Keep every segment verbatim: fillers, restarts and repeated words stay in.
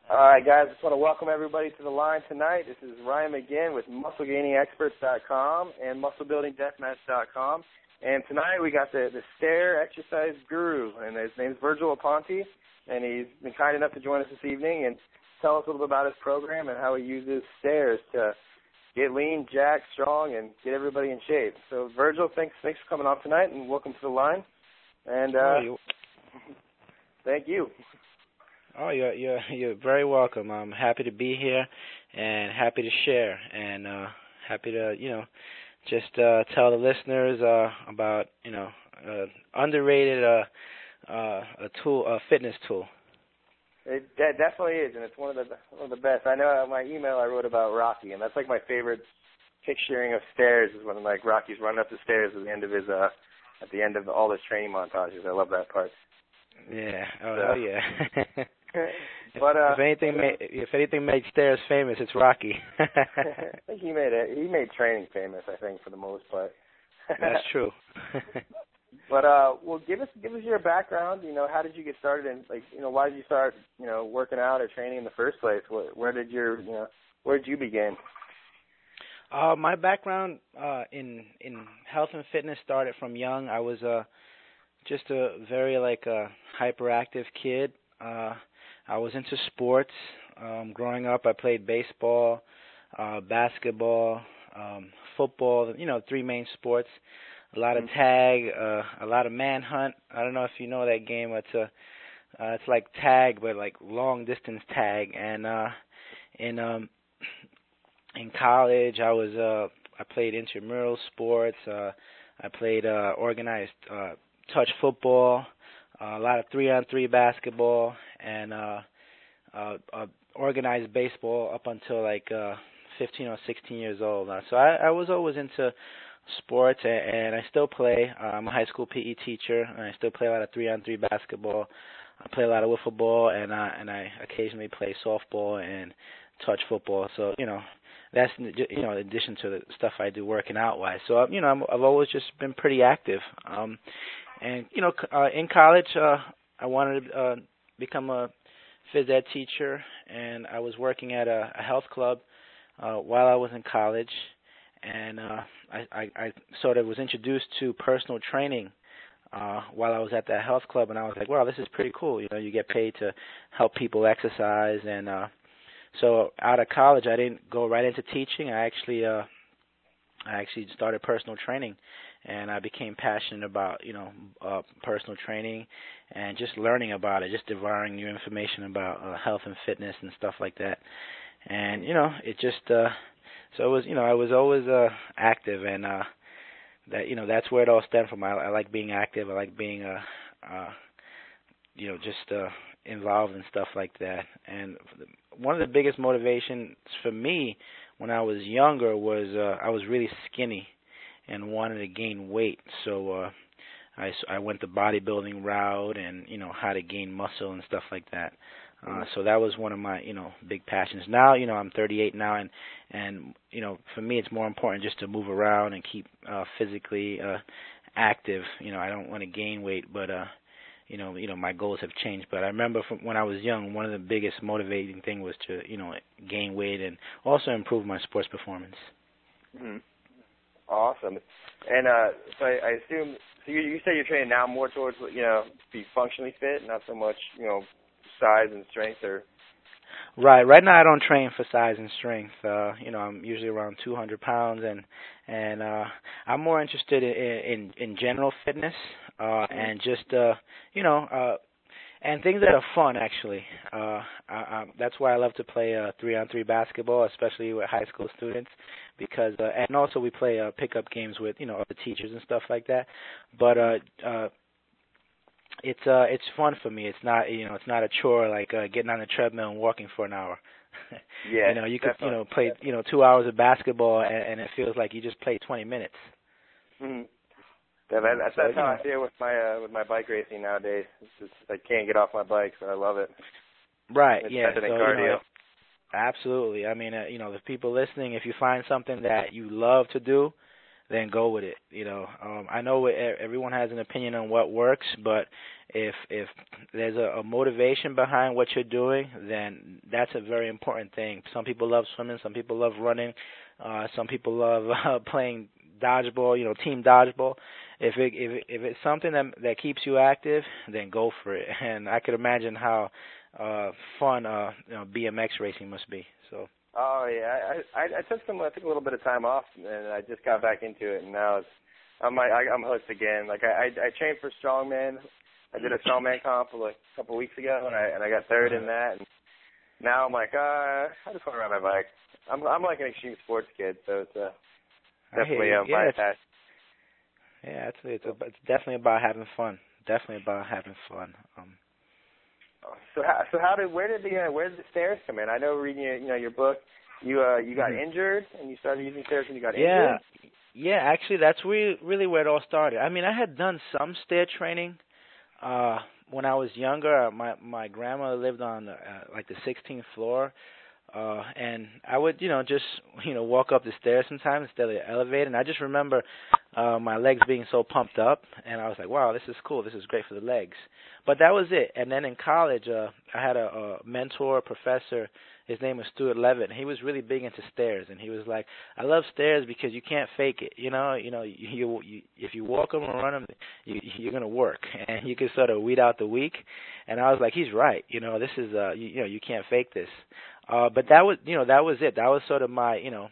All right, guys, just want to welcome everybody to the line tonight. This is Ryan McGinn with muscle gaining experts dot com and muscle building deathmatch dot com. And tonight we got the, the stair exercise guru, and his name's Virgil Aponte, and he's been kind enough to join us this evening and tell us a little bit about his program and how he uses stairs to get lean, jacked, strong, and get everybody in shape. So, Virgil, thanks thanks for coming on tonight, and welcome to the line. And uh, oh, thank you. Oh, you're, you're, you're very welcome. I'm happy to be here and happy to share and uh, happy to, you know, just uh, tell the listeners uh, about, you know, uh, underrated uh, uh, a tool, a fitness tool. It that definitely is, and it's one of the one of the best. I know in my email I wrote about Rocky, and that's like my favorite picturing of stairs is when like Rocky's running up the stairs at the end of his uh at the end of all his training montages. I love that part. Yeah. Oh, so. hell yeah. But uh, if anything made if anything made stairs famous, it's Rocky. I think he made it. He made training famous. I think for the most part. That's true. But uh, well, give us give us your background. You know, how did you get started, and like, you know, why did you start, you know, working out or training in the first place? Where, where did your, you know, where did you begin? Uh, my background uh, in in health and fitness started from young. I was uh, just a very like a hyperactive kid. Uh, I was into sports. Um, growing up, I played baseball, uh, basketball, um, football. You know, three main sports. A lot of tag, uh, a lot of manhunt. I don't know if you know that game. It's a, uh, it's like tag, but like long distance tag. And uh, in um, in college, I was uh, I played intramural sports. Uh, I played uh, organized uh, touch football, uh, a lot of three on three basketball, and uh, uh, uh, organized baseball up until like uh, fifteen or sixteen years old. Uh, so I, I was always into sports, and I still play. I'm a high school P E teacher, and I still play a lot of three on three basketball. I play a lot of wiffle ball, and I and I occasionally play softball and touch football. So you know, that's you know, in addition to the stuff I do working out wise. So you know, I'm, I've always just been pretty active. Um, and you know, uh, in college, uh, I wanted to uh, become a phys ed teacher, and I was working at a, a health club uh, while I was in college. And uh, I, I, I sort of was introduced to personal training uh, while I was at that health club, and I was like, wow, this is pretty cool. You know, you get paid to help people exercise. And uh, so out of college, I didn't go right into teaching. I actually uh, I actually started personal training, and I became passionate about, you know, uh, personal training and just learning about it, just devouring new information about uh, health and fitness and stuff like that. And, you know, it just uh, – So it was, you know, I was always uh, active, and uh, that, you know, that's where it all stemmed from. I, I like being active. I like being, uh, uh, you know, just uh, involved in stuff like that. And one of the biggest motivations for me when I was younger was uh, I was really skinny and wanted to gain weight. So uh, I, I went the bodybuilding route, and you know, how to gain muscle and stuff like that. Uh, so that was one of my, you know, big passions. Now, you know, I'm thirty-eight now, and, and you know, for me it's more important just to move around and keep uh, physically uh, active. You know, I don't want to gain weight, but, uh, you know, you know, my goals have changed. But I remember from when I was young, one of the biggest motivating thing was to, you know, gain weight and also improve my sports performance. Mm-hmm. Awesome. And uh, so I, I assume, so you, you say you're training now more towards, you know, be functionally fit, not so much, you know, size and strength, or right right now I don't train for size and strength. uh you know, I'm usually around two hundred pounds, and and uh I'm more interested in in, in general fitness, uh and just uh you know uh and things that are fun, actually. uh I, I, that's why I love to play uh three on three basketball, especially with high school students, because uh, and also we play uh pickup games with, you know, other teachers and stuff like that. But uh uh It's uh it's fun for me. It's not, you know, it's not a chore like uh, getting on the treadmill and walking for an hour. Yeah, you know, you could definitely. you know play you know two hours of basketball, and, and it feels like you just played twenty minutes. Mm-hmm. Yeah, that, that's, so, that's how know. I feel with my uh, with my bike racing nowadays. It's just, I can't get off my bike, so I love it. Right. It's yeah. better than so, cardio. You know, absolutely. I mean, uh, you know, the people listening, if you find something that you love to do, then go with it. You know, um, I know everyone has an opinion on what works, but if if there's a, a motivation behind what you're doing, then that's a very important thing. Some people love swimming, some people love running, uh, some people love uh, playing dodgeball, you know, team dodgeball. If it if it, if it's something that that keeps you active, then go for it. And I could imagine how uh, fun uh, you know, B M X racing must be. So. Oh yeah, I, I I took some I took a little bit of time off, and I just got back into it, and now it's I'm like I, I'm hooked again. Like I, I I trained for strongman. I did a strongman comp like a couple of weeks ago, and I and I got third in that. And now I'm like, uh, I just want to ride my bike. I'm I'm like an extreme sports kid, so it's uh, definitely um, yeah, my it's, passion. yeah, it's it's, a, it's definitely about having fun. Definitely about having fun. Um, So how so how did where did the uh, where did the stairs come in? I know reading your, you know your book, you uh you got mm-hmm. injured and you started using stairs when you got yeah, injured. Yeah, actually, that's re- really where it all started. I mean, I had done some stair training uh when I was younger. My my grandma lived on the, uh, like the sixteenth floor, uh, and I would you know just you know walk up the stairs sometimes instead of the elevator. And I just remember uh, my legs being so pumped up, and I was like, wow, this is cool. This is great for the legs. But that was it. And then in college, uh, I had a, a mentor, a professor. His name was Stuart Levitt. He was really big into stairs, and he was like, "I love stairs because you can't fake it. You know, you know, you, you, you if you walk them or run them, you, you're gonna work, and you can sort of weed out the weak." And I was like, "He's right. You know, this is, uh, you, you know, you can't fake this." Uh, but that was, you know, that was it. That was sort of my, you know,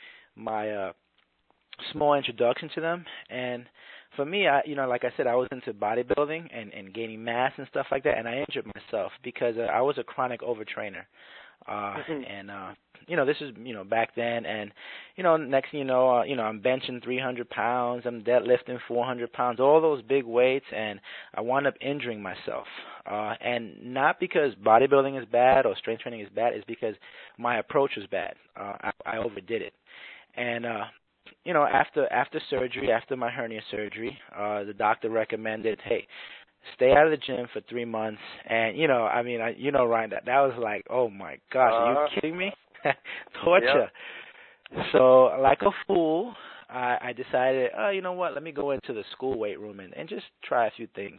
my uh, small introduction to them. And for me, I, you know, like I said, I was into bodybuilding and, and gaining mass and stuff like that, and I injured myself because uh, I was a chronic overtrainer. Uh, and, uh, you know, this is, you know, back then, and, you know, next thing you know, uh, you know, I'm benching three hundred pounds, I'm deadlifting four hundred pounds, all those big weights, and I wound up injuring myself. Uh, and not because bodybuilding is bad or strength training is bad, it's because my approach was bad. Uh, I, I overdid it. And, uh, you know, after, after surgery, after my hernia surgery, uh, the doctor recommended, hey, stay out of the gym for three months, and you know, I mean, I, you know, Ryan, that that was like, oh my gosh, are you Uh, kidding me? Torture. Yep. So, like a fool, I, I decided, oh, you know what? Let me go into the school weight room and, and just try a few things,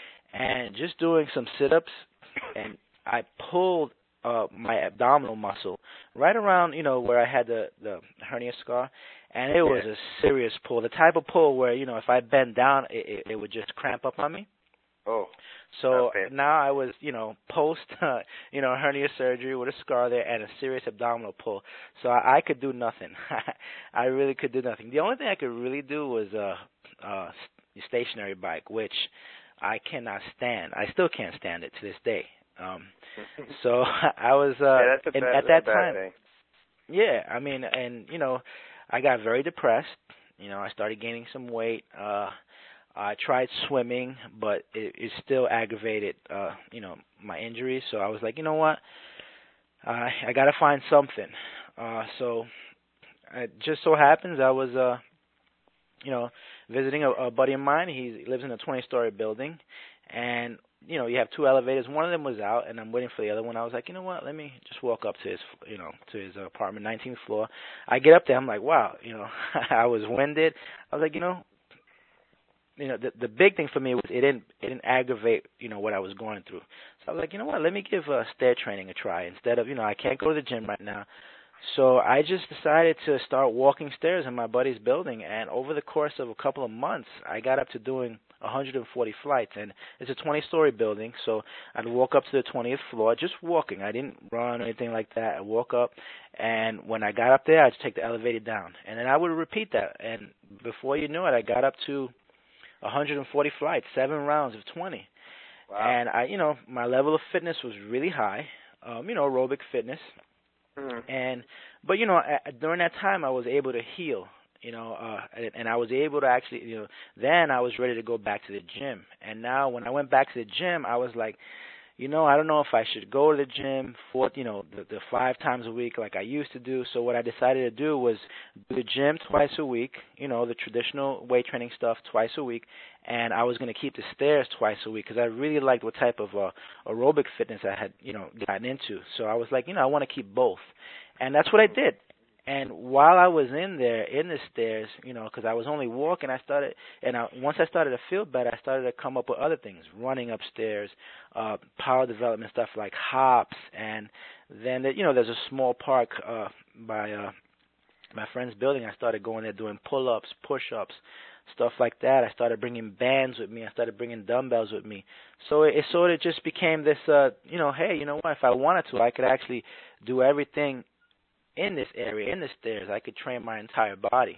and just doing some sit-ups, and I pulled uh, my abdominal muscle right around, you know, where I had the the hernia scar, and it was Yeah. a serious pull, the type of pull where, you know, if I bend down, it, it, it would just cramp up on me. Oh. So Okay. now I was, you know, post, uh, you know, hernia surgery with a scar there and a serious abdominal pull. So I, I could do nothing. I really could do nothing. The only thing I could really do was uh, uh, stationary bike, which I cannot stand. I still can't stand it to this day. Um, so I was, uh, yeah, that's a and bad, at that a bad time, thing. yeah, I mean, and you know, I got very depressed. You know, I started gaining some weight. Uh, I tried swimming, but it, it still aggravated, uh, you know, my injuries. So I was like, you know what? Uh, I got to find something. Uh, so it just so happens I was, uh, you know, visiting a, a buddy of mine. He lives in a twenty-story building, and you know, you have two elevators. One of them was out, and I'm waiting for the other one. I was like, you know what? Let me just walk up to his, you know, to his apartment, nineteenth floor. I get up there. I'm like, wow, you know, I was winded. I was like, you know. You know, the the big thing for me was it didn't it didn't aggravate, you know, what I was going through. So I was like, you know what, let me give uh, stair training a try instead of, you know, I can't go to the gym right now. So I just decided to start walking stairs in my buddy's building, and over the course of a couple of months, I got up to doing one hundred forty flights, and it's a twenty-story building, so I'd walk up to the twentieth floor, just walking. I didn't run or anything like that. I walk up, and when I got up there, I'd take the elevator down, and then I would repeat that, and before you knew it, I got up to one hundred forty flights, seven rounds of twenty. Wow. And I, you know, my level of fitness was really high, um, you know, aerobic fitness. Mm-hmm. And, but you know, at, during that time, I was able to heal, you know, uh, and, and I was able to actually, you know, then I was ready to go back to the gym. And now when I went back to the gym, I was like, you know, I don't know if I should go to the gym for, you know, the, the five times a week like I used to do. So what I decided to do was do the gym twice a week, you know, the traditional weight training stuff twice a week, and I was going to keep the stairs twice a week because I really liked what type of uh, aerobic fitness I had, you know, gotten into. So I was like, you know, I want to keep both. And that's what I did. And while I was in there, in the stairs, you know, because I was only walking, I started, and I, once I started to feel better, I started to come up with other things, running upstairs, uh, power development stuff like hops, and then, you know, there's a small park uh, by uh, my friend's building. I started going there doing pull-ups, push-ups, stuff like that. I started bringing bands with me. I started bringing dumbbells with me. So it, it sort of just became this, uh, you know, hey, you know what, if I wanted to, I could actually do everything in this area, in the stairs. I could train my entire body.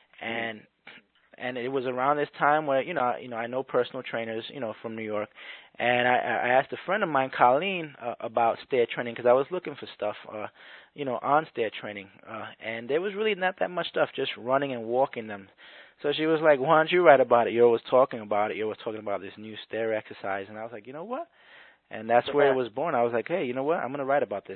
And and it was around this time where, you know, you know, I know personal trainers, you know, from New York, and I, I asked a friend of mine, Colleen, uh, about stair training because I was looking for stuff, uh, you know, on stair training, uh, and there was really not that much stuff, just running and walking them. So she was like, why don't you write about it? You're always talking about it. You're always talking about this new stair exercise. And I was like, you know what? And that's where it was born. I was like, hey, you know what? I'm going to write about this.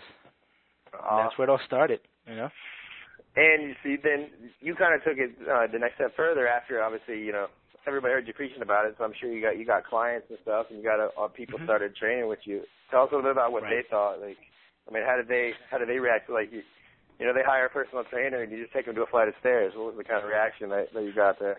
And that's where it all started, you know. And you see, then you kind of took it uh, the next step further after, obviously, you know, everybody heard you preaching about it, so I'm sure you got you got clients and stuff, and you got uh, people mm-hmm. started training with you. Tell us a little bit about what right. they thought. Like, I mean, how did they how did they react to, like, you, you know, they hire a personal trainer and you just take them to a flight of stairs. What was the kind of reaction that, that you got there?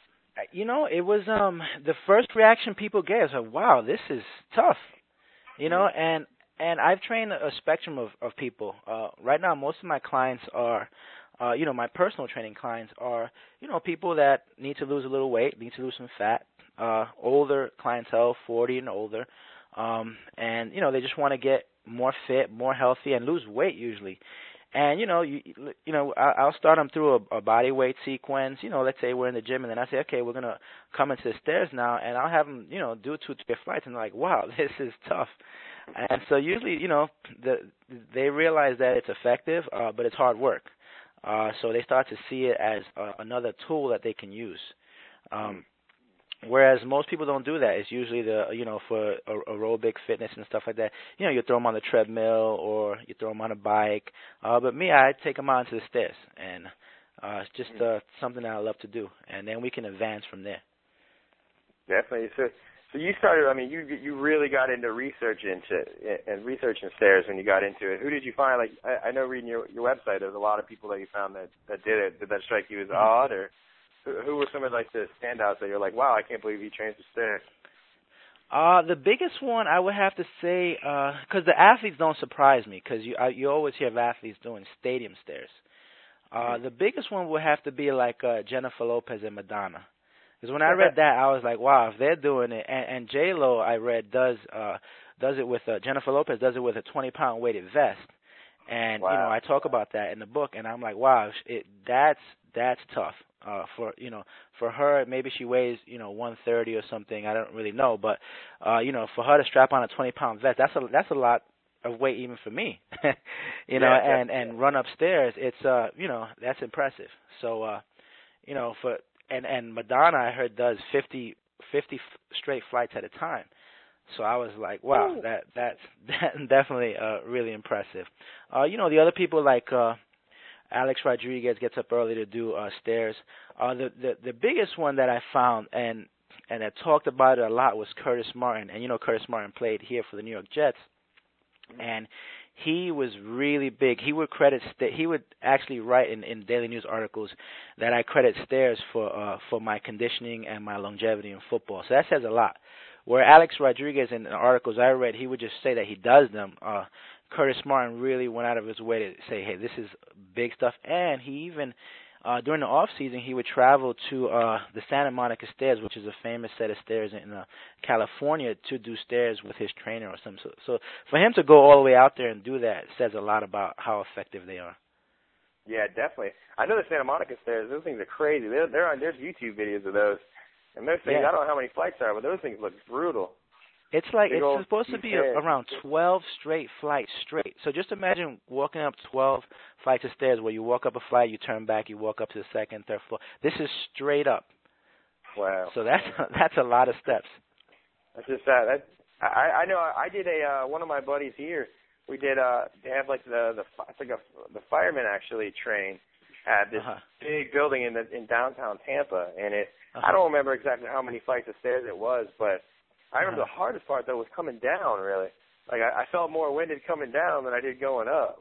You know, it was um the first reaction people gave was like, wow, this is tough, you know, mm-hmm. and and I've trained a spectrum of, of people. Uh, right now, most of my clients are, uh, you know, my personal training clients are, you know, people that need to lose a little weight, need to lose some fat, uh, older clientele, forty and older, um, and, you know, they just want to get more fit, more healthy, and lose weight usually. And, you know, you, you know, I'll start them through a, a body weight sequence. You know, let's say we're in the gym, and then I say, okay, we're going to come into the stairs now, and I'll have them, you know, do two, three flights, and they're like, wow, this is tough. And so usually, you know, the, they realize that it's effective, uh, but it's hard work. Uh, so they start to see it as uh, another tool that they can use. Um, whereas most people don't do that. It's usually the, you know, for aerobic fitness and stuff like that. You know, you throw them on the treadmill or you throw them on a bike. Uh, but me, I take them out to the stairs, and uh, it's just uh, something that I love to do. And then we can advance from there. Definitely. So, so you started. I mean, you you really got into research into and researching stairs when you got into it. Who did you find? Like, I, I know reading your your website, there's a lot of people that you found that that did it. Did that strike you as mm-hmm. odd, or who, who were some of like the standouts that you're like, wow, I can't believe he trains the stairs? Uh, the biggest one I would have to say, because uh, the athletes don't surprise me, because you I, you always hear of athletes doing stadium stairs. Uh, mm-hmm. The biggest one would have to be like uh, Jennifer Lopez and Madonna. Because when I read that, I was like, wow, if they're doing it, and, and J Lo, I read, does uh, does it with uh, Jennifer Lopez does it with a twenty pound weighted vest, and wow. you know I talk about that in the book, and I'm like, wow, it that's that's tough uh, for you know for her. Maybe she weighs you know one thirty or something. I don't really know, but uh, you know for her to strap on a twenty pound vest, that's a that's a lot of weight even for me, you know, yeah, and and run upstairs. It's uh you know that's impressive. So uh, you know for And and Madonna, I heard, does fifty, fifty straight flights at a time. So I was like, wow, Ooh. that that's that definitely uh, really impressive. Uh, you know, the other people like uh, Alex Rodriguez gets up early to do uh, stairs. Uh, the, the the biggest one that I found and and I talked about it a lot was Curtis Martin. And you know, Curtis Martin played here for the New York Jets, and he was really big. He would credit st- he would actually write in, in daily news articles that I credit stairs for uh, for my conditioning and my longevity in football. So that says a lot. Where Alex Rodriguez in the articles I read, he would just say that he does them. Uh, Curtis Martin really went out of his way to say, hey, this is big stuff. And he even uh, during the off season, he would travel to uh, the Santa Monica Stairs, which is a famous set of stairs in uh, California, to do stairs with his trainer or something. So, so for him to go all the way out there and do that says a lot about how effective they are. Yeah, definitely. I know the Santa Monica Stairs; those things are crazy. They're, they're on. There's YouTube videos of those, and those things. Yeah. I don't know how many flights there are, but those things look brutal. It's like Big it's supposed to be a, around twelve straight flights straight. So just imagine walking up twelve flights of stairs where you walk up a flight, you turn back, you walk up to the second, third floor. This is straight up. Wow. So that's that's a lot of steps. That's just that. that I I know I did a uh, one of my buddies here. We did uh they have like the the it's like a, the firemen actually train at this uh-huh. big building in the in downtown Tampa, and it uh-huh. I don't remember exactly how many flights of stairs it was, but I remember uh-huh. the hardest part, though, was coming down, really. Like, I, I felt more winded coming down than I did going up.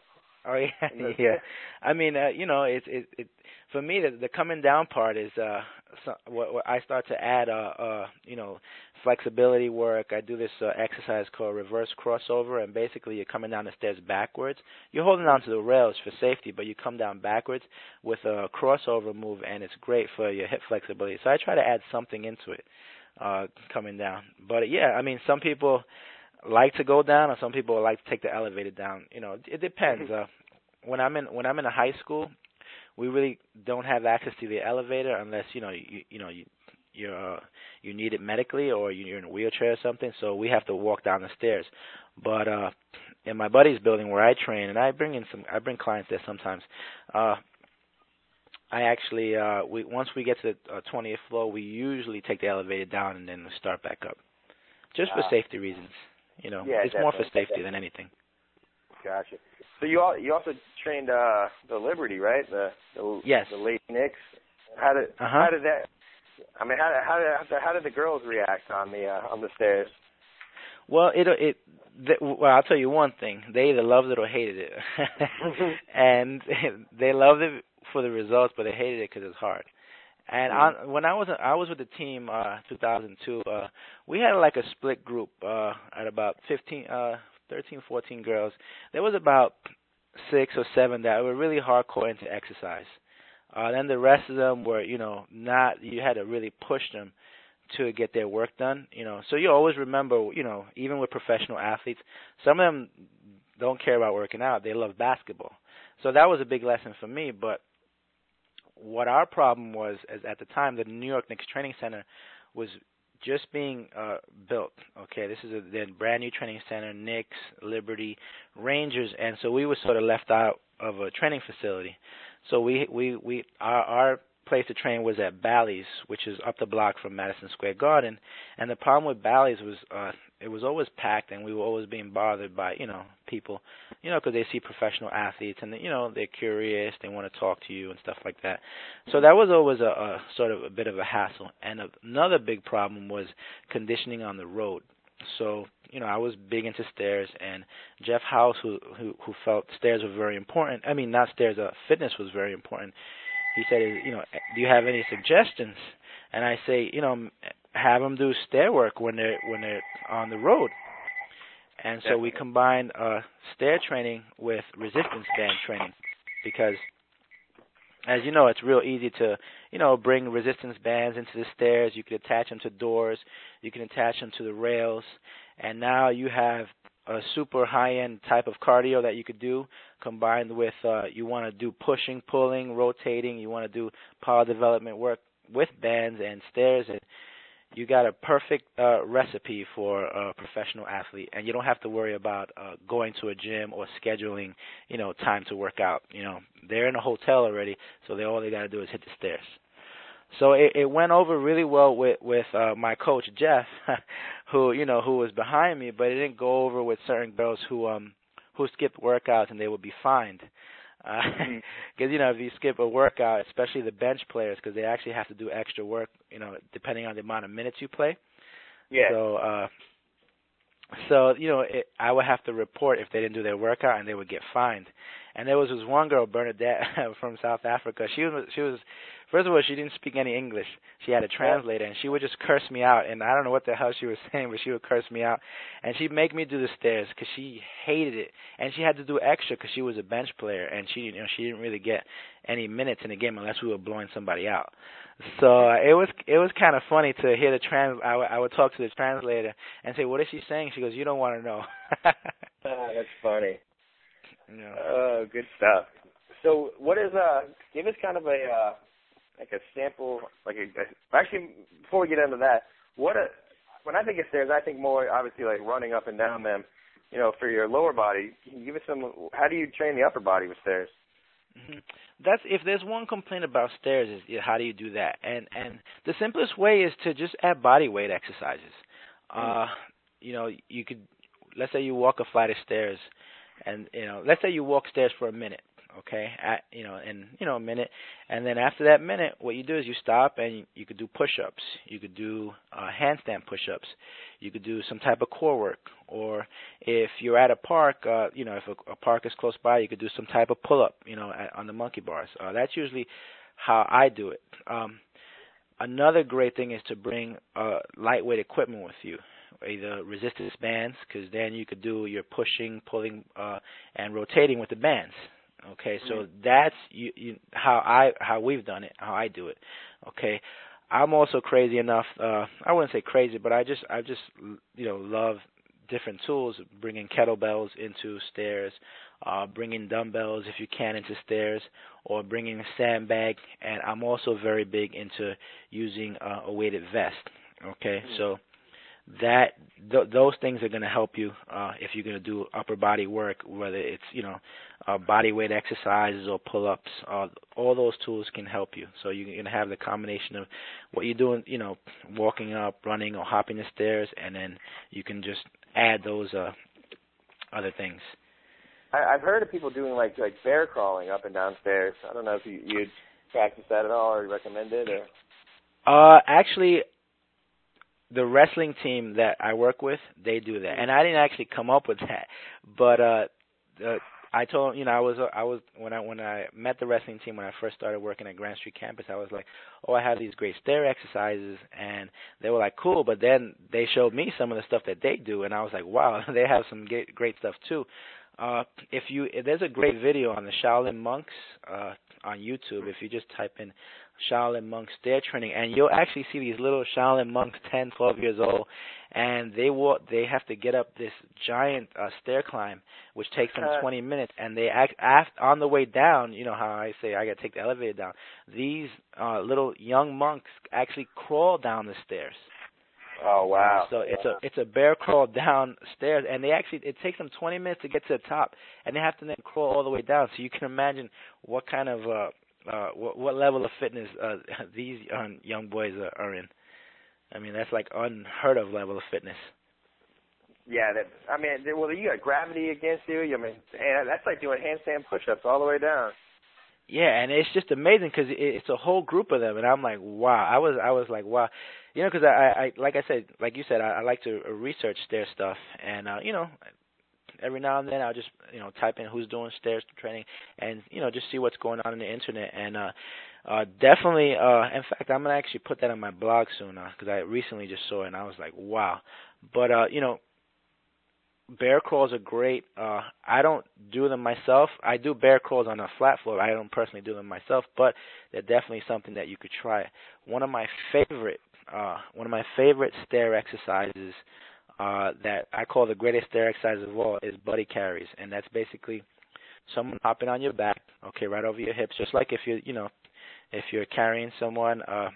Oh yeah, yeah. I mean, uh, you know, it's it, it for me the, the coming down part is uh so, what, what I start to add uh uh you know flexibility work. I do this uh, exercise called reverse crossover, and basically you're coming down the stairs backwards. You're holding on to the rails for safety, but you come down backwards with a crossover move, and it's great for your hip flexibility. So I try to add something into it uh coming down. But yeah, I mean, some people like to go down, or some people like to take the elevator down. You know, it depends. Uh, when I'm in when I'm in a high school, we really don't have access to the elevator unless you know you you know you you're uh, you need it medically or you're in a wheelchair or something. So we have to walk down the stairs. But uh, in my buddy's building where I train, and I bring in some I bring clients there sometimes. Uh, I actually uh, we once we get to the uh, twentieth floor, we usually take the elevator down and then start back up, just for uh, safety reasons. You know, yeah, it's definitely. more for safety than anything. Gotcha. So you all, you also trained uh, the Liberty, right? The the, Yes. the late Knicks. How did Uh-huh. how did that? I mean, how how did how did the girls react on the uh, on the stairs? Well, it it th- well, I'll tell you one thing: they either loved it or hated it, and they loved it for the results, but they hated it because it's hard. And mm-hmm. on, when I was I was with the team, uh, two thousand two, uh, we had like a split group uh, at about fifteen, uh, thirteen, fourteen girls. There was about six or seven that were really hardcore into exercise. Uh, then the rest of them were, you know, not. You had to really push them to get their work done. You know, so you always remember, you know, even with professional athletes, some of them don't care about working out. They love basketball. So that was a big lesson for me, but what our problem was is at the time the New York Knicks Training Center was just being uh, built. Okay, this is a then brand new training center, Knicks, Liberty, Rangers, and so we were sort of left out of a training facility. So we we we our, our place to train was at Bally's, which is up the block from Madison Square Garden. And the problem with Bally's was uh, it was always packed, and we were always being bothered by, you know, people, you know, because they see professional athletes, and, you know, they're curious, they want to talk to you and stuff like that. So that was always a, a sort of a bit of a hassle. And another big problem was conditioning on the road. So, you know, I was big into stairs, and Jeff House, who, who, who felt stairs were very important, I mean, not stairs, uh, fitness was very important. He said, you know, do you have any suggestions? And I say, you know, have them do stair work when they're when they're on the road. And so we combine uh, stair training with resistance band training, because, as you know, it's real easy to, you know, bring resistance bands into the stairs. You can attach them to doors. You can attach them to the rails. And now you have a super high-end type of cardio that you could do, combined with uh, you want to do pushing, pulling, rotating. You want to do power development work with bands and stairs, and you got a perfect uh, recipe for a professional athlete. And you don't have to worry about uh, going to a gym or scheduling, you know, time to work out. You know, they're in a hotel already, so they all they got to do is hit the stairs. So it, it went over really well with with uh, my coach Jeff, who you know who was behind me, but it didn't go over with certain girls who um who skipped workouts and they would be fined. Because uh, mm-hmm. you know if you skip a workout, especially the bench players, because they actually have to do extra work, you know, depending on the amount of minutes you play. Yeah. So uh, so you know it, I would have to report if they didn't do their workout, and they would get fined. And there was this one girl, Bernadette, from South Africa. She was, she was, first of all, she didn't speak any English. She had a translator, and she would just curse me out. And I don't know what the hell she was saying, but she would curse me out. And she'd make me do the stairs because she hated it. And she had to do extra because she was a bench player, and she, you know, she didn't really get any minutes in the game unless we were blowing somebody out. So uh, it was it was kind of funny to hear the trans. I, w- I would talk to the translator and say, "What is she saying?" She goes, "You don't want to know." Oh, that's funny. Yeah. Oh, good stuff. So, what is uh? Give us kind of a uh, like a sample, like a, a. Actually, before we get into that, what a when I think of stairs, I think more obviously like running up and down them. You know, for your lower body, can you give us some? How do you train the upper body with stairs? Mm-hmm. That's if there's one complaint about stairs is you know, how do you do that? And and the simplest way is to just add body weight exercises. Uh, you know, you could let's say you walk a flight of stairs. And, you know, let's say you walk stairs for a minute, okay, at, you know, in, you know, a minute. And then after that minute, what you do is you stop and you could do push-ups. You could do uh, handstand push-ups. You could do some type of core work. Or if you're at a park, uh, you know, if a, a park is close by, you could do some type of pull-up, you know, at, on the monkey bars. Uh, that's usually how I do it. Um, another great thing is to bring uh, lightweight equipment with you. Either resistance bands, because then you could do your pushing, pulling, uh, and rotating with the bands. Okay, so mm-hmm. that's you, you, how I how we've done it, how I do it. Okay, I'm also crazy enough. Uh, I wouldn't say crazy, but I just I just you know love different tools. Bringing kettlebells into stairs, uh, bringing dumbbells if you can into stairs, or bringing a sandbag. And I'm also very big into using uh, a weighted vest. Okay, mm-hmm. so. That th- those things are going to help you uh, if you're going to do upper body work, whether it's you know uh, body weight exercises or pull-ups. Uh, all those tools can help you. So you're going to have the combination of what you're doing, you know, walking up, running, or hopping the stairs, and then you can just add those uh, other things. I, I've heard of people doing like like bear crawling up and down stairs. I don't know if you you'd practice that at all or recommend it or. Uh, actually. The wrestling team that I work with, they do that, and I didn't actually come up with that. But uh, uh, I told you know I was I was when I when I met the wrestling team when I first started working at Grand Street campus, I was like, oh, I have these great stair exercises, and they were like, cool. But then they showed me some of the stuff that they do, and I was like, wow, they have some great, great stuff too. Uh, if you if there's a great video on the Shaolin monks uh, on YouTube. If you just type in Shaolin monks stair training, and you'll actually see these little Shaolin monks, ten, twelve years old, and they walk. They have to get up this giant uh, stair climb, which takes them uh, twenty minutes. And they act after, on the way down. You know how I say I got to take the elevator down. These uh, little young monks actually crawl down the stairs. Oh wow! So it's a it's a bear crawl down stairs, and they actually it takes them twenty minutes to get to the top, and they have to then crawl all the way down. So you can imagine what kind of uh, uh, what, what level of fitness uh, these young, young boys are, are in. I mean, that's like unheard of level of fitness. Yeah, that I mean, well, you got gravity against you. I mean, and that's like doing handstand push-ups all the way down. Yeah, and it's just amazing because it's a whole group of them, and I'm like, wow. I was, I was like, wow, you know, because I, I, like I said, like you said, I, I like to research stair stuff, and uh, you know, every now and then I'll just, you know, type in who's doing stairs training, and you know, just see what's going on in the internet, and uh, uh, definitely, uh, in fact, I'm gonna actually put that on my blog soon, because uh, I recently just saw it, and I was like, wow. But uh, you know. Bear crawls are great. Uh, I don't do them myself. I do bear crawls on a flat floor. I don't personally do them myself, but they're definitely something that you could try. One of my favorite, uh, one of my favorite stair exercises uh, that I call the greatest stair exercise of all is buddy carries, and that's basically someone hopping on your back, okay, right over your hips, just like if you, you know, if you're carrying someone. Uh,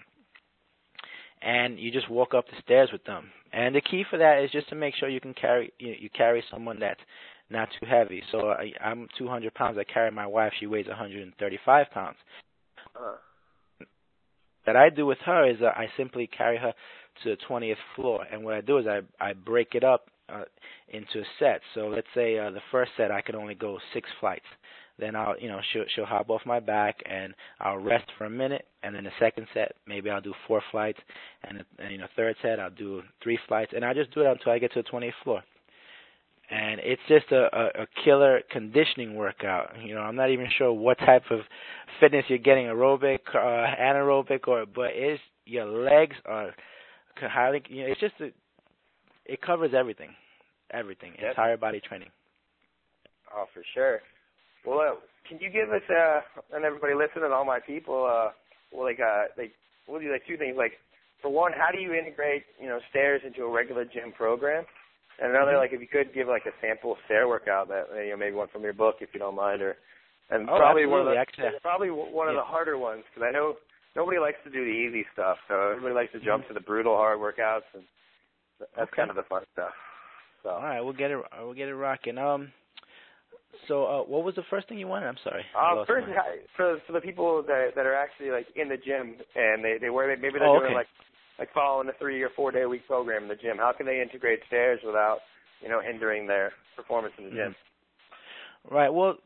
And you just walk up the stairs with them. And the key for that is just to make sure you can carry you, you carry someone that's not too heavy. So I, I'm two hundred pounds. I carry my wife. She weighs one hundred thirty-five pounds. Uh. What I do with her is uh, I simply carry her to the twentieth floor. And what I do is I I break it up uh, into sets. So let's say uh, the first set I could only go six flights. Then I'll, you know, she'll, she'll hop off my back, and I'll rest for a minute. And then the second set, maybe I'll do four flights. And, and you know, third set, I'll do three flights. And I'll just do it until I get to the twentieth floor. And it's just a, a, a killer conditioning workout. You know, I'm not even sure what type of fitness you're getting, aerobic, uh, anaerobic, or but it's your legs are highly. You know, it's just a, it covers everything, everything, yep. Entire body training. Oh, for sure. Well, uh, can you give us, uh, and everybody listening, all my people, uh, well, like, uh, like, we'll do like two things. Like, for one, how do you integrate, you know, stairs into a regular gym program? And another, mm-hmm. like, if you could give like a sample stair workout that, you know, maybe one from your book, if you don't mind, or, and oh, probably absolutely. one of the, Actually, probably one of yeah. the harder ones, because I know nobody likes to do the easy stuff. So everybody likes to jump mm-hmm. to the brutal hard workouts, and that's okay. kind of the fun stuff. So. All right, we'll get it. We'll get it rocking. Um. So, uh, what was the first thing you wanted? I'm sorry. Uh, first, for for the people that that are actually like in the gym and they they wear maybe they're oh, doing okay. like like following a three or four day a week program in the gym. How can they integrate stairs without you know hindering their performance in the gym? Mm-hmm. Right. Well,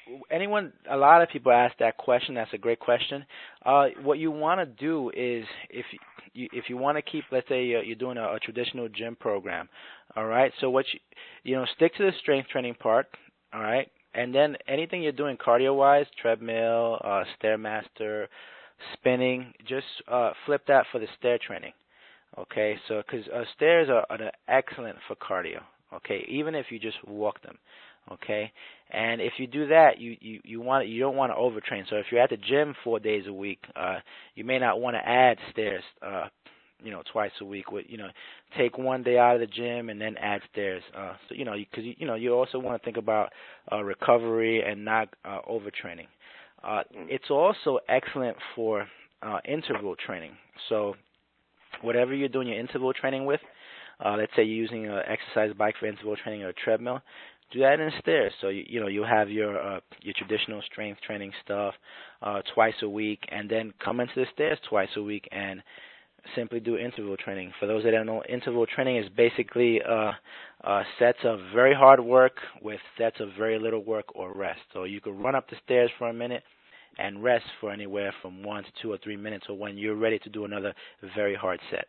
anyone, a lot of people ask that question. That's a great question. Uh, what you want to do is, if you if you want to keep, let's say you're, you're doing a, a traditional gym program, all right. So what you you know, stick to the strength training part, all right, and then anything you're doing cardio-wise, treadmill, uh, stairmaster, spinning, just uh, flip that for the stair training. Okay, so because uh, stairs are, are excellent for cardio. Okay, even if you just walk them. Okay, and if you do that, you, you, you want you don't want to overtrain. So if you're at the gym four days a week, uh, you may not want to add stairs, uh, you know, twice a week. With you know, take one day out of the gym and then add stairs. Uh, so you know, because you, you know you also want to think about uh, recovery and not uh, overtraining. Uh, it's also excellent for uh, interval training. So whatever you're doing your interval training with, uh, let's say you're using an exercise bike for interval training or a treadmill, do that in stairs. So you, you know you have your uh, your traditional strength training stuff uh, twice a week, and then come into the stairs twice a week and simply do interval training. For those that don't know, interval training is basically uh, uh, sets of very hard work with sets of very little work or rest. So you could run up the stairs for a minute and rest for anywhere from one to two or three minutes, or when you're ready to do another very hard set.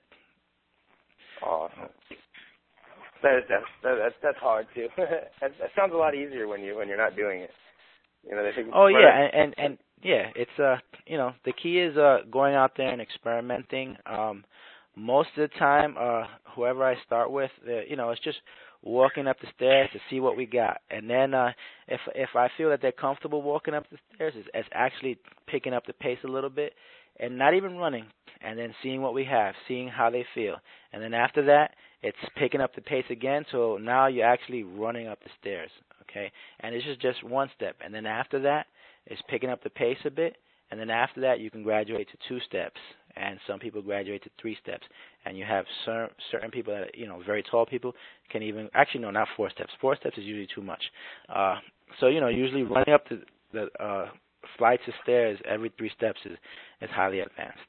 Awesome. That, that, that, that's that's hard too. that, that sounds a lot easier when you when you're not doing it. You know, they think oh yeah, and, and and yeah, it's uh you know the key is uh going out there and experimenting. Um, most of the time, uh, whoever I start with, uh, you know, it's just walking up the stairs to see what we got, and then uh, if if I feel that they're comfortable walking up the stairs, it's, it's actually picking up the pace a little bit, and not even running, and then seeing what we have, seeing how they feel, and then after that, it's picking up the pace again. So now you're actually running up the stairs, okay? And it's just just one step, and then after that, it's picking up the pace a bit, and then after that, you can graduate to two steps, and some people graduate to three steps, and you have cer- certain people that, you know, very tall people can even, actually no, not four steps. Four steps is usually too much. Uh, so, you know, usually running up the, the uh, flights of stairs every three steps is, is highly advanced.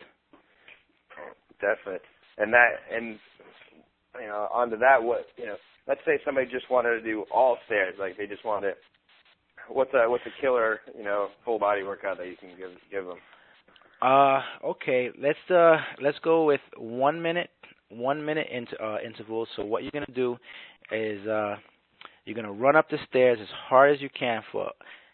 Definitely. And that, and, you know, onto that, what, you know, let's say somebody just wanted to do all stairs, like they just wanted, what's a, what's a killer, you know, full body workout that you can give, give them? Uh, okay, let's uh let's go with one minute, one minute into uh, intervals. So what you're gonna do is uh you're gonna run up the stairs as hard as you can for,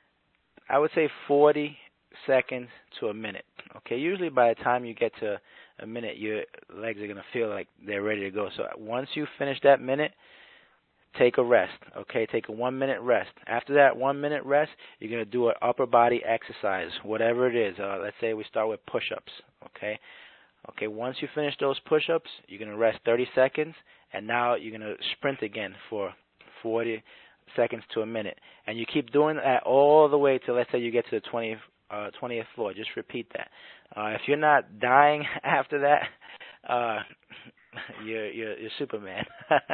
I would say, forty seconds to a minute. Okay, usually by the time you get to a minute, your legs are gonna feel like they're ready to go. So once you finish that minute, take a rest, okay? Take a one-minute rest. After that one-minute rest, you're going to do an upper body exercise, whatever it is. Uh, let's say we start with push-ups, okay? Okay, once you finish those push-ups, you're going to rest thirty seconds, and now you're going to sprint again for forty seconds to a minute. And you keep doing that all the way till, let's say, you get to the twentieth, uh, twentieth floor. Just repeat that. Uh, if you're not dying after that, uh, you're, you're, you're Superman.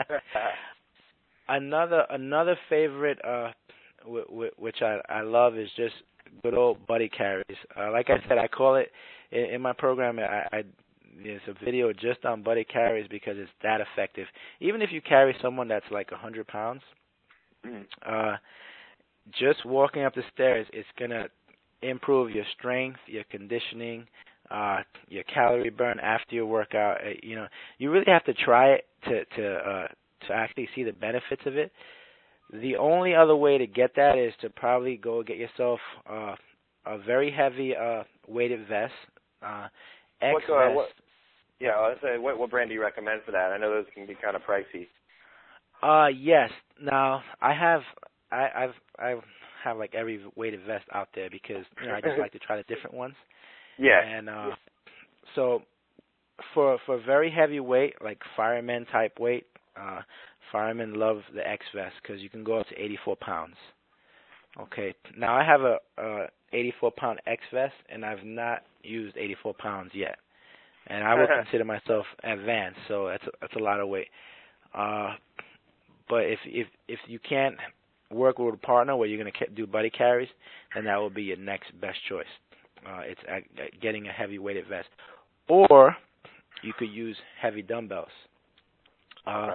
Another another favorite, uh, w- w- which I, I love, is just good old buddy carries. Uh, like I said, I call it in, in my program. I, I there's a video just on buddy carries because it's that effective. Even if you carry someone that's like a hundred pounds, uh, just walking up the stairs, it's gonna improve your strength, your conditioning, uh, your calorie burn after your workout. Uh, you know, you really have to try it to to. Uh, to actually see the benefits of it. The only other way to get that is to probably go get yourself uh, a very heavy uh, weighted vest. Uh, X what, uh, vest. What, yeah, I was saying, what, what brand do you recommend for that? I know those can be kind of pricey. Uh, yes. Now I have I, I've I have like every weighted vest out there because you know I just like to try the different ones. Yeah. And uh, so for for very heavy weight, like fireman type weight. Uh, firemen love the X vest because you can go up to eighty-four pounds. Okay. Now I have a, a eighty-four pound X vest, and I've not used eighty-four pounds yet. And I would consider myself advanced, so that's a, that's a lot of weight. Uh, but if if if you can't work with a partner where you're going to do buddy carries, then that will be your next best choice. Uh, it's at, at getting a heavy weighted vest, or you could use heavy dumbbells. Uh,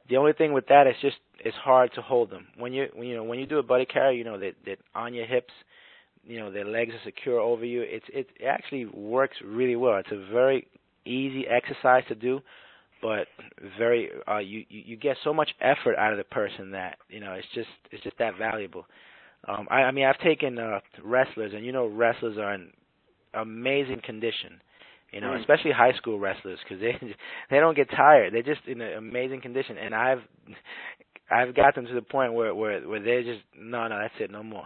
the only thing with that is just it's hard to hold them. When you when you know when you do a buddy carry, you know that that on your hips, you know their legs are secure over you. It's it, it actually works really well. It's a very easy exercise to do, but very uh, you, you you get so much effort out of the person that you know it's just it's just that valuable. Um, I, I mean I've taken uh, wrestlers, and you know wrestlers are in amazing condition. You know, Mm. especially high school wrestlers, because they they don't get tired. They're just in an amazing condition, and I've I've got them to the point where where where they're just no no that's it no more,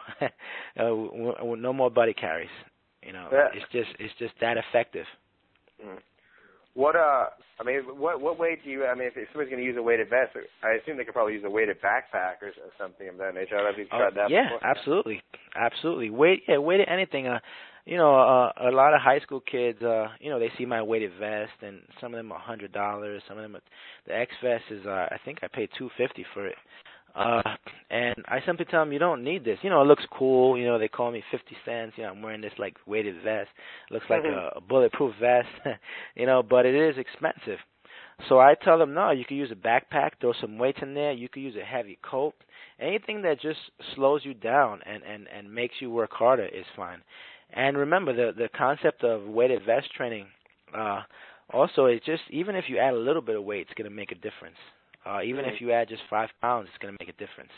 uh, no more buddy carries. You know, Yeah. it's just it's just that effective. Mm. What uh, I mean, what what weight do you? I mean, if, if somebody's going to use a weighted vest, I assume they could probably use a weighted backpack or, or something of that nature. I don't know if you've tried Oh, that yeah, before. absolutely, absolutely. Weight, yeah, weighted anything. Uh, you know, uh, a lot of high school kids, uh, you know, they see my weighted vest, and some of them are a hundred dollars. Some of them, are, the X vest is, uh, I think I paid two fifty for it. Uh, and I simply tell them, you don't need this. You know, it looks cool. You know, they call me fifty cents. You know, I'm wearing this like weighted vest. It looks like a, a bulletproof vest. You know, but it is expensive. So I tell them, no, you can use a backpack, throw some weights in there. You could use a heavy coat. Anything that just slows you down and, and, and makes you work harder is fine. And remember, the the concept of weighted vest training, uh, also, it's just, even if you add a little bit of weight, it's going to make a difference. Uh, even Mm. if you add just five pounds, it's going to make a difference.